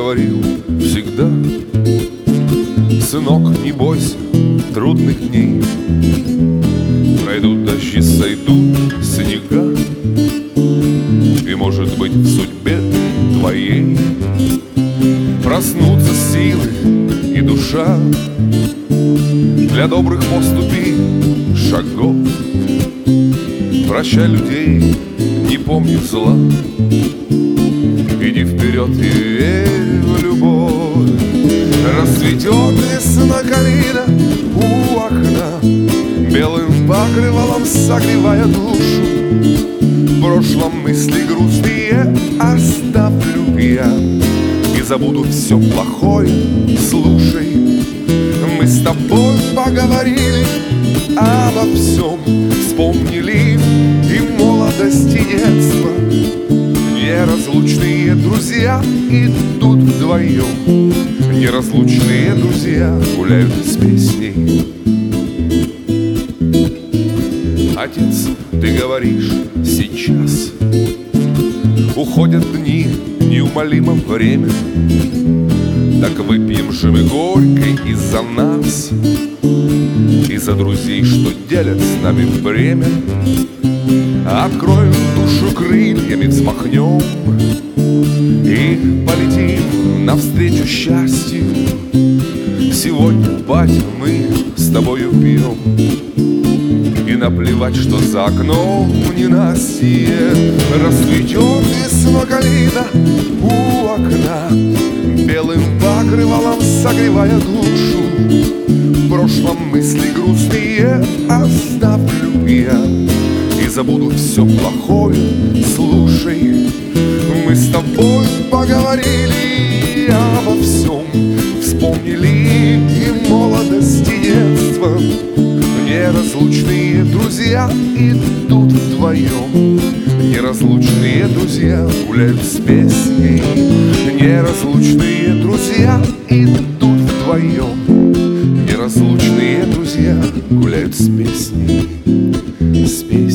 говорил всегда: сынок, не бойся трудных дней, пройдут дожди, сойдут снега, и, может быть, в судьбе твоей проснутся силы и душа для добрых поступи шагов. Прощай людей, не помни зла, иди вперед и верь в любовь. Расцветет весна калина у окна, белым покрывалом согревая душу. В прошлом мысли грустные оставлю я и забуду все плохое. Слушай, мы с тобой поговорили обо всем, вспомнили и молодость, и детство. Неразлучные друзья идут вдвоем, неразлучные друзья гуляют с песней. Отец, ты говоришь, сейчас уходят дни, неумолимо время. Так выпьем же мы горькой и за нас, и за друзей, что делят с нами время. Откроем душу крыльями, взмахнем и полетим навстречу счастью. Сегодня, батя, мы с тобою пьем, и наплевать, что за окном ненастье. Расцветет весна калина у окна, белым покрывалом согревая душу. В прошлом мысли грустные оставлю я и забуду все плохое. Слушай, мы с тобой поговорили обо всем, вспомнили и молодость, и детство. Неразлучные друзья идут вдвоем, неразлучные друзья гуляют с песней. Неразлучные друзья идут вдвоем, неразлучные друзья гуляют с песней, с песней.